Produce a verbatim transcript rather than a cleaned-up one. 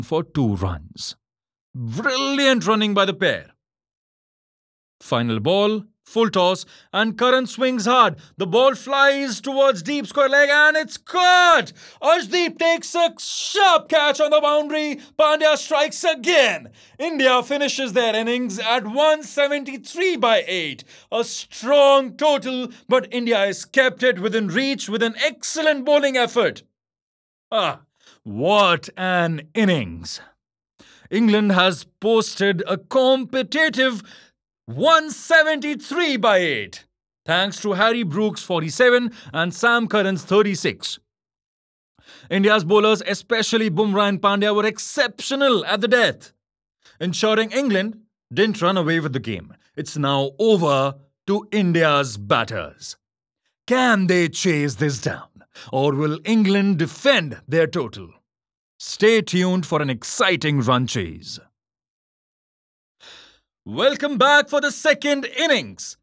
for two runs. Brilliant running by the pair. Final ball, full toss, and Karan swings hard. The ball flies towards deep square leg and it's caught! Arshdeep takes a sharp catch on the boundary. Pandya strikes again. India finishes their innings at one seventy-three by eight. A strong total, but India has kept it within reach with an excellent bowling effort. Ah, what an innings! England has posted a competitive one seventy-three by eight, thanks to Harry Brooks' forty-seven and Sam Curran's thirty-six. India's bowlers, especially Bumrah and Pandya, were exceptional at the death, ensuring England didn't run away with the game. It's now over to India's batters. Can they chase this down, or will England defend their total? Stay tuned for an exciting run chase. Welcome back for the second innings.